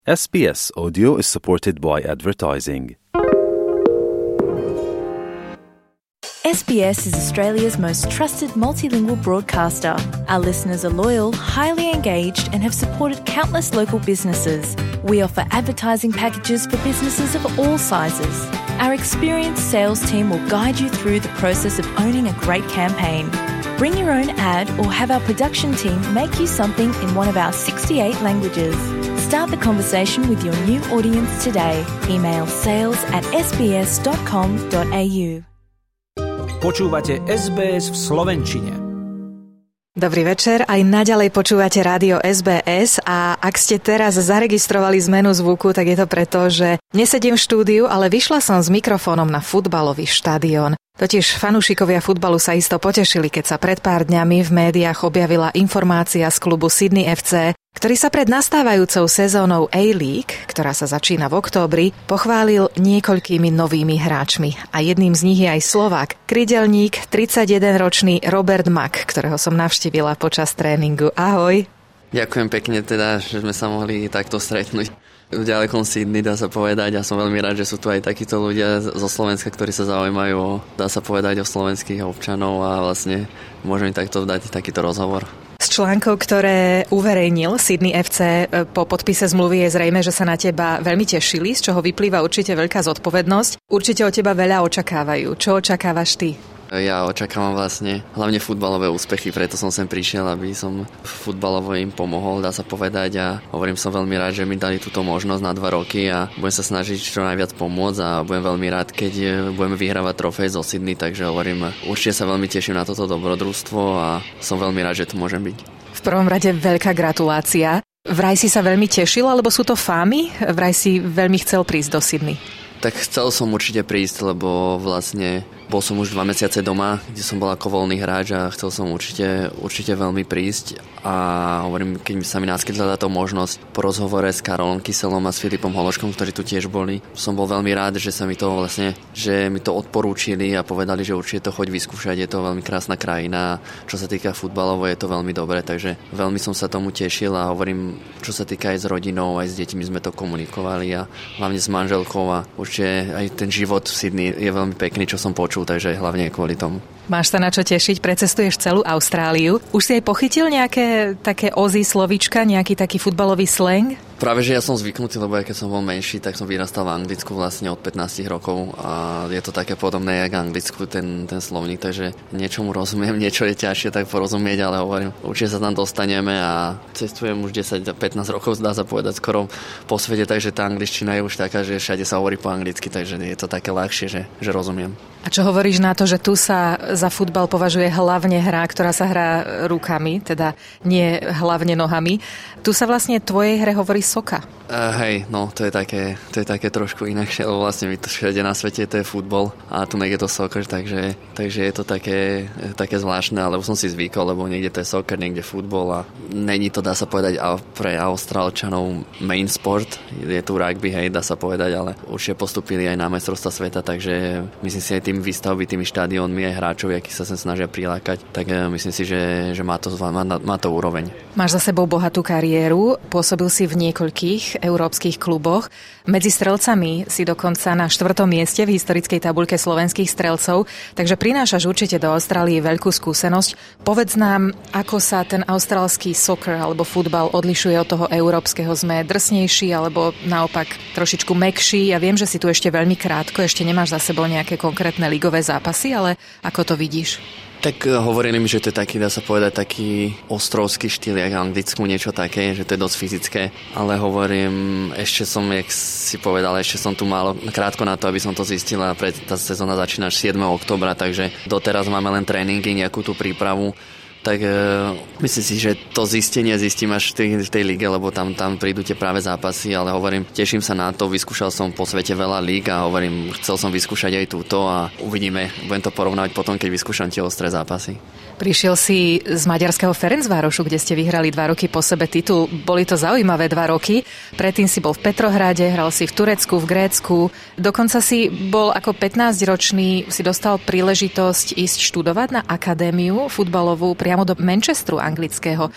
SBS Audio is supported by advertising. SBS is Australia's most trusted multilingual broadcaster. Our listeners are loyal, highly engaged, and have supported countless local businesses. We offer advertising packages for businesses of all sizes. Our experienced sales team will guide you through the process of owning a great campaign. Bring your own ad or have our production team make you something in one of our 68 languages. Start the conversation with your new audience today. Email sales@sbs.com.au. Počúvate SBS v slovenčine. Dobrý večer, aj naďalej počúvate rádio SBS a ak ste teraz zaregistrovali zmenu zvuku, tak je to preto, že nesedím v štúdiu, ale vyšla som s mikrofónom na futbalový štadión. Totiž fanúšikovia futbalu sa isto potešili, keď sa pred pár dňami v médiách objavila informácia z klubu Sydney FC, ktorý sa pred nastávajúcou sezónou A-League, ktorá sa začína v októbri, pochválil niekoľkými novými hráčmi. A jedným z nich je aj Slovák, krydelník, 31-ročný Robert Mak, ktorého som navštívila počas tréningu. Ahoj. Ďakujem pekne teda, že sme sa mohli takto stretnúť v ďalekom Sydney, dá sa povedať. Ja som veľmi rád, že sú tu aj takíto ľudia zo Slovenska, ktorí sa zaujímajú, dá sa povedať, o slovenských občanov a vlastne môžem takto dať takýto rozhovor. Z článkov, ktoré uverejnil Sydney FC po podpise zmluvy, je zrejme, že sa na teba veľmi tešili, z čoho vyplýva určite veľká zodpovednosť. Určite od teba veľa očakávajú. Čo očakávaš ty? Ja očakávam vlastne hlavne futbalové úspechy, preto som sem prišiel, aby som futbalovo im pomohol, dá sa povedať, a hovorím, som veľmi rád, že mi dali túto možnosť na 2 roky a budem sa snažiť čo najviac pomôcť a budem veľmi rád, keď budeme vyhrávať trofej zo Sydney, takže hovorím, určite sa veľmi teším na toto dobrodružstvo a som veľmi rád, že tu môžem byť. V prvom rade veľká gratulácia. Vraj si sa veľmi tešil, alebo sú to fámy? Vraj si veľmi chcel prísť do Sydney. Tak chcel som určite prísť, lebo vlastne bol som už 2 mesiace doma, kde som bol ako voľný hráč a chcel som určite veľmi prísť a hovorím, keď sa mi naskytla táto možnosť po rozhovore s Karolom Kyselom a s Filipom Hološkom, ktorí tu tiež boli, som bol veľmi rád, že sa mi to vlastne, že mi to odporúčili a povedali, že určite to choď vyskúšať, je to veľmi krásna krajina, čo sa týka futbalovo je to veľmi dobre, takže veľmi som sa tomu tešil a hovorím, čo sa týka aj s rodinou, aj s deťmi sme to komunikovali a hlavne s manželkou a určite aj ten život v Sydney je veľmi pekný, čo som počul, takže hlavne kvôli tomu. Máš sa na čo tešiť, precestuješ celú Austráliu. Už si aj pochytil nejaké také ozzy slovíčka, nejaký taký futbalový slang? Práve, že ja som zvyknutý, lebo aj keď som bol menší, tak som vyrastal v Anglicku vlastne od 15 rokov a je to také podobné jak Anglicku, ten slovník, takže niečomu rozumiem, niečo je ťažšie tak porozumieť, ale hovorím, určite sa tam dostaneme a cestujem už 10-15 rokov, dá sa povedať, skoro po svete, takže tá angličtina je už taká, že všade sa hovorí po anglicky, takže je to také ľahšie, že rozumiem. A čo hovoríš na to, že tu sa za futbal považuje hlavne hra, ktorá sa hrá rukami, teda nie hlavne nohami. Tu sa vlastne tvojej hre hovorí soka. Hej, no to je také trošku inakšie, lebo vlastne my to všade na svete to je futbol a tu niekde to soccer, takže je to také zvláštne, ale už som si zvykol, lebo niekde to je soccer, niekde futbol a není to, dá sa povedať, pre Austrálčanov main sport, je tu rugby, hej, dá sa povedať, ale určite postupili aj na majstrovstvá sveta, takže myslím si aj tým výstavby, tými štadiónmi aj hráčov, akí sa sem snažia prilákať, tak myslím si, že má to úroveň. Máš za sebou bohatú kariéru, pôsobil si v niekoľkých európskych kluboch. Medzi strelcami si dokonca na 4. mieste v historickej tabuľke slovenských strelcov, takže prinášaš určite do Austrálie veľkú skúsenosť. Povedz nám, ako sa ten austrálsky soccer alebo futbal odlišuje od toho európskeho. Sme drsnejší alebo naopak trošičku mäkší? Ja viem, že si tu ešte veľmi krátko, ešte nemáš za sebou nejaké konkrétne ligové zápasy, ale ako to vidíš? Tak hovorili mi, že to je taký, dá sa povedať, taký ostrovský štýl, jak Anglicku, niečo také, že to je dosť fyzické, ale hovorím, ešte som, jak si povedal, ešte som tu málo krátko na to, aby som to zistil a tá sezóna začína 7. októbra, takže doteraz máme len tréningy, nejakú tú prípravu. Tak myslím si, že to zistenie zistím až v tej lige, lebo tam prídu tie práve zápasy, ale hovorím, teším sa na to, vyskúšal som po svete veľa líg a hovorím, chcel som vyskúšať aj túto a uvidíme, budem to porovnávať potom, keď vyskúšam tie ostré zápasy. Prišiel si z maďarského Ferencvárošu, kde ste vyhrali 2 roky po sebe titul. Boli to zaujímavé 2 roky. Predtým si bol v Petrohrade, hral si v Turecku, v Grécku. Dokonca si bol ako 15-ročný, si dostal príležitosť ísť študovať na akadémiu futbalovú priamo do Manchesteru anglického.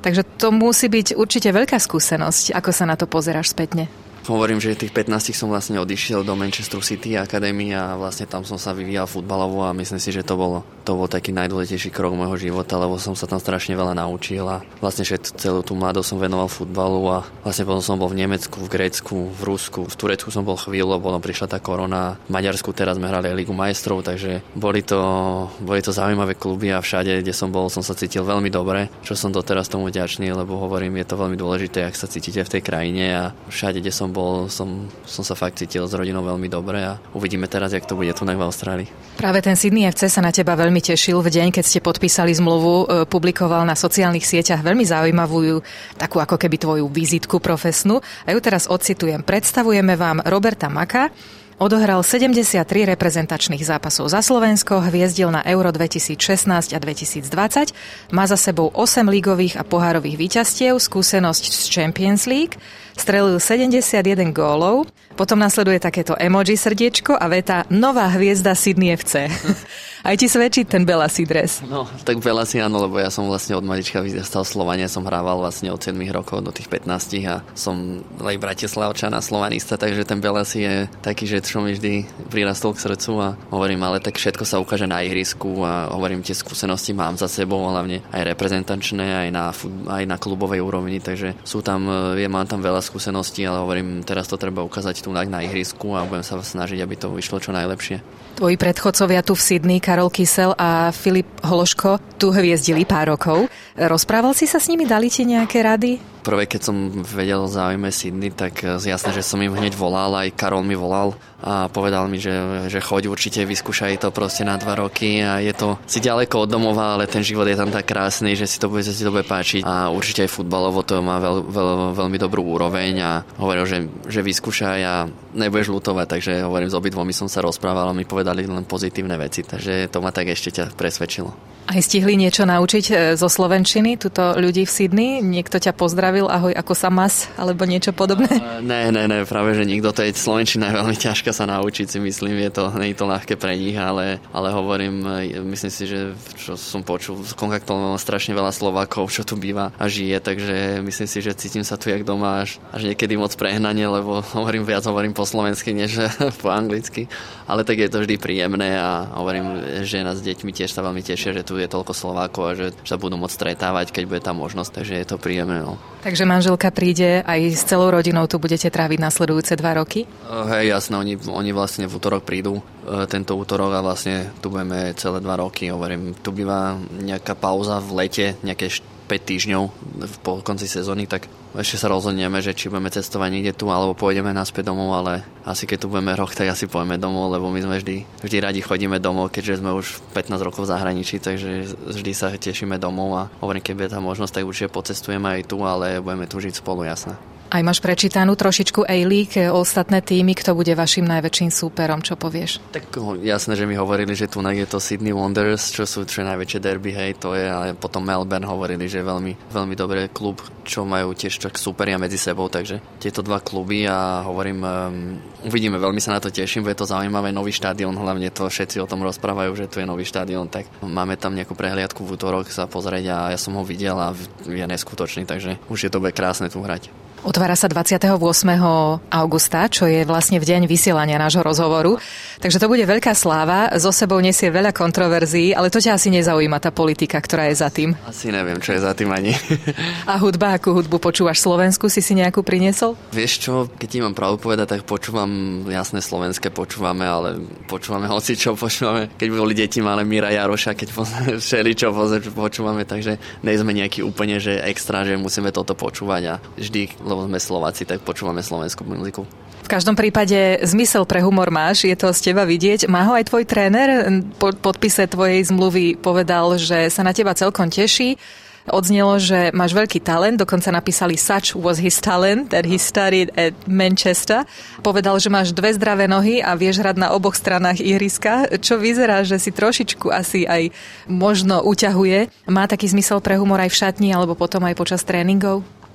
Takže to musí byť určite veľká skúsenosť. Ako sa na to pozeráš spätne? Hovorím, že tých 15 som vlastne odišiel do Manchester City Academy a vlastne tam som sa vyvíjal futbalovo a myslím si, že to bol taký najdôležitejší krok môjho života, lebo som sa tam strašne veľa naučil a vlastne že celú tú mladosť som venoval futbalu a vlastne potom som bol v Nemecku, v Grécku, v Rusku, v Turecku som bol chvíľu, potom prišla tá korona. V Maďarsku teraz sme hrali Ligu majstrov, takže boli to zaujímavé kluby a všade, kde som bol, som sa cítil veľmi dobre, čo som doteraz tomu vďačný, lebo hovorím, je to veľmi dôležité, ak sa cítite v tej krajine a všade, kde som bol, som sa fakt cítil s rodinou veľmi dobre a uvidíme teraz, jak to bude tu v Austrálii. Práve ten Sydney FC sa na teba veľmi tešil v deň, keď ste podpísali zmluvu, publikoval na sociálnych sieťach veľmi zaujímavú, takú ako keby tvoju vizitku profesnú. A ju teraz odcitujem. Predstavujeme vám Roberta Maka. Odohral 73 reprezentačných zápasov za Slovensko, hviezdil na Euro 2016 a 2020, má za sebou 8 lígových a pohárových víťazstiev, skúsenosť z Champions League, strelil 71 gólov, potom nasleduje takéto emoji srdiečko a veta nová hviezda Sydney FC. Aj ti svedčí ten Belasi dres? No, tak Belasi áno, lebo ja som vlastne od malička vyrastal v Slovane, som hrával vlastne od 7 rokov do tých 15 a som aj Bratislavčan a slovanista, takže ten Belasi je taký, že čo mi vždy prirastol k srdcu a hovorím, ale tak všetko sa ukáže na ihrisku a hovorím, tie skúsenosti mám za sebou, hlavne aj reprezentačné, aj na klubovej úrovni, takže mám tam veľa skúseností, ale hovorím, teraz to treba ukázať tu na ihrisku a budem sa snažiť, aby to vyšlo čo najlepšie. Tvoji predchodcovia tu v Sydney, Karol Kysel a Filip Hološko, tu hviezdili pár rokov. Rozprával si sa s nimi, dali ti nejaké rady? Prvé, keď som vedel o záujme Sydney, tak jasné, že som im hneď volal, aj Karol mi volal a povedal mi, že choď určite, vyskúšaj to proste na 2 roky a je to si ďaleko od domova, ale ten život je tam tak krásny, že si to bude páčiť a určite aj futbalovo to má veľmi dobrú úroveň a hovoril, že vyskúšaj a nebudeš ľutovať, takže hovorím, s obidvomi som sa rozprával a mi povedali len pozitívne veci, takže to ma tak ešte ťa presvedčilo. Aj stihli niečo naučiť zo slovenčiny, tuto ľudí v Sydney? Niekto ťa pozdravil, ahoj, ako sa mas, alebo niečo podobné? Ne, práve že nikto, to je slovenčina je veľmi ťažká sa naučiť, si myslím, nie je to ľahké pre nich, ale hovorím, myslím si, že čo som počul, kontaktoval strašne veľa Slovákov, čo tu býva a žije, takže myslím si, že cítim sa tu jak doma až niekedy moc prehnanie, lebo hovorím po slovensky, než po anglicky, ale tak je to vždy príjemné a hovorím, žena s deťmi tiež sa veľmi tešia, že tu je toľko Slovákov a že sa budú môcť stretávať, keď bude tá možnosť, takže je to príjemné. No. Takže manželka príde aj s celou rodinou, tu budete tráviť nasledujúce 2 roky? Hej, jasné, oni vlastne v útorok prídu, tento útorok a vlastne tu budeme celé 2 roky, hovorím, tu býva nejaká pauza v lete, nejaké 5 týždňov po konci sezóny, tak ešte sa rozhodneme, že či budeme cestovať niekde tu, alebo pôjdeme naspäť domov, ale asi keď tu budeme rok, tak asi pôjdeme domov, lebo my sme vždy radi chodíme domov, keďže sme už 15 rokov v zahraničí, takže vždy sa tešíme domov a hovorím, keď bude tá možnosť, tak určite pocestujeme aj tu, ale budeme tu žiť spolu, jasné. Aj máš prečítanú trošičku A-League, ostatné týmy, kto bude vašim najväčším súperom, čo povieš? Tak jasné, že mi hovorili, že tu je to Sydney Wanderers, čo sú najväčšie derby, hej, to je, ale potom Melbourne hovorili, že je veľmi, veľmi dobrý klub, čo majú tiež tak súperia medzi sebou, takže tieto 2 kluby a hovorím, uvidíme, veľmi sa na to teším, bude to zaujímavé, nový štadión, hlavne to všetci o tom rozprávajú, že tu je nový štadión, tak máme tam nejakú prehliadku v útorok sa pozrieť a ja som ho videl a je neskutočný, takže už je to bude krásne tu hrať. Otvára sa 28. augusta, čo je vlastne v deň vysielania nášho rozhovoru. Takže to bude veľká sláva, so sebou nesie veľa kontroverzií, ale to ťa asi nezaujíma tá politika, ktorá je za tým. Asi neviem, čo je za tým ani. A hudba, akú hudbu počúvaš? Slovensku si nejakú priniesol? Vieš čo, keď ti mám pravdu povedať, tak počúvam, jasné slovenské počúvame, ale počúvame hocičo, počúvame, keď boli deti malé Míra Jaroša, keď všeličo počúvame, takže nejsme nejaký úplne, že extra, že musíme toto počúvať a vždy, lebo sme Slováci, tak počúvame slovenskú muziku. V každom prípade zmysel pre humor máš, je to z teba vidieť. Má ho aj tvoj tréner? Po podpise tvojej zmluvy povedal, že sa na teba celkom teší. Odznelo, že máš veľký talent, dokonca napísali such was his talent that he studied at Manchester. Povedal, že máš 2 zdravé nohy a vieš hrať na oboch stranách ihriska, čo vyzerá, že si trošičku asi aj možno uťahuje. Má taký zmysel pre humor aj v šatni alebo potom aj počas tréningov?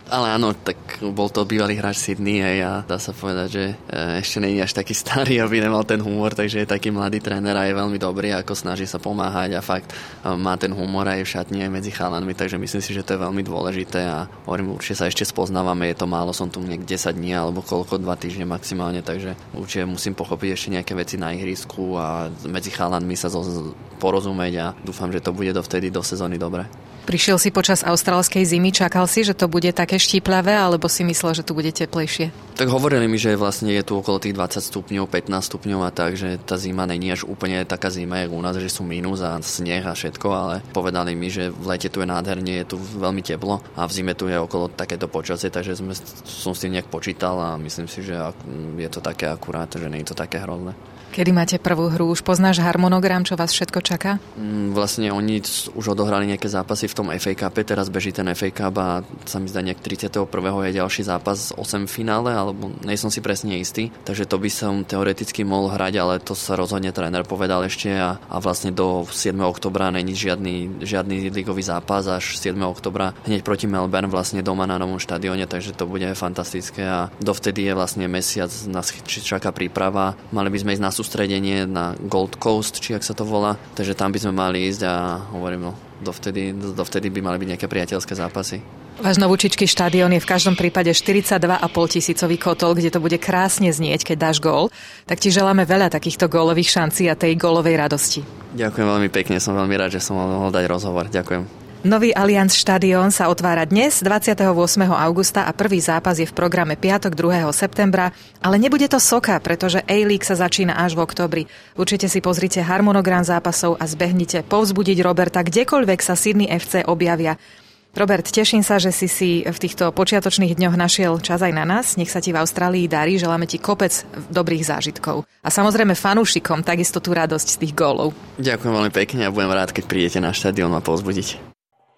Ale áno, tak bol to bývalý hráč Sydney a dá sa povedať, že ešte nie je až taký starý, aby nemal ten humor, takže je taký mladý tréner a je veľmi dobrý, ako snaží sa pomáhať a fakt má ten humor aj v šatni aj medzi chalanmi, takže myslím si, že to je veľmi dôležité a hovorím, určite sa ešte spoznávame, je to málo, som tu niekde 10 dní alebo koľko, 2 týždne maximálne, takže určite musím pochopiť ešte nejaké veci na ihrisku a medzi chalanmi sa porozumieť a dúfam, že to bude dovtedy do sezóny dobre. Prišiel si počas austrálskej zimy, čakal si, že to bude také štíplavé, alebo si myslel, že tu bude teplejšie? Tak hovorili mi, že vlastne je tu okolo tých 20 stupňov, 15 stupňov a tak, že tá zima není až úplne taká zima, jak u nás, že sú mínus a sneh a všetko, ale povedali mi, že v lete tu je nádherne, je tu veľmi teplo a v zime tu je okolo takéto počasie, takže som s tým nejak počítal a myslím si, že je to také akurát, že nie je to také hrozné. Kedy máte prvú hru? Už poznáš harmonogram, čo vás všetko čaká? Vlastne oni už odohrali nejaké zápasy v tom FA Cupe, teraz beží ten FA Cup a sa mi zdá nejak 31. je ďalší zápas 8 finále, alebo nejsom si presne istý, takže to by som teoreticky mohol hrať, ale to sa rozhodne tréner povedal ešte a vlastne do 7. oktobra není žiadny ligový zápas, až 7. oktobra hneď proti Melbourne vlastne doma na novom štadióne, takže to bude fantastické a dovtedy je vlastne mesiac, nás čaká príprava, mali by sme ísť na sústredenie na Gold Coast, či ak sa to volá. Takže tam by sme mali ísť a hovorím, dovtedy by mali byť nejaké priateľské zápasy. Váš novúčičký štadión je v každom prípade 42,5 tisícový kotol, kde to bude krásne znieť, keď dáš gól. Tak ti želáme veľa takýchto gólových šancí a tej gólovej radosti. Ďakujem veľmi pekne, som veľmi rád, že som mohol dať rozhovor. Ďakujem. Nový Allianz štadión sa otvára dnes, 28. augusta a prvý zápas je v programe piatok 2. septembra, ale nebude to soka, pretože A-League sa začína až v októbri. Určite si pozrite harmonogram zápasov a zbehnite povzbudiť Roberta, kdekoľvek sa Sydney FC objavia. Robert, teším sa, že si v týchto počiatočných dňoch našiel čas aj na nás. Nech sa ti v Austrálii darí, želáme ti kopec dobrých zážitkov. A samozrejme fanúšikom takisto tú radosť z tých gólov. Ďakujem veľmi pekne a budem rád, keď prídete na štadión ma povzbudiť.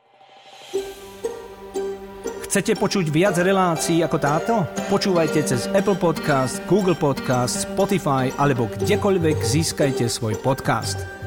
Chcete počuť viac relácií ako táto? Počúvajte cez Apple Podcast, Google Podcast, Spotify alebo kdekoľvek získajte svoj podcast.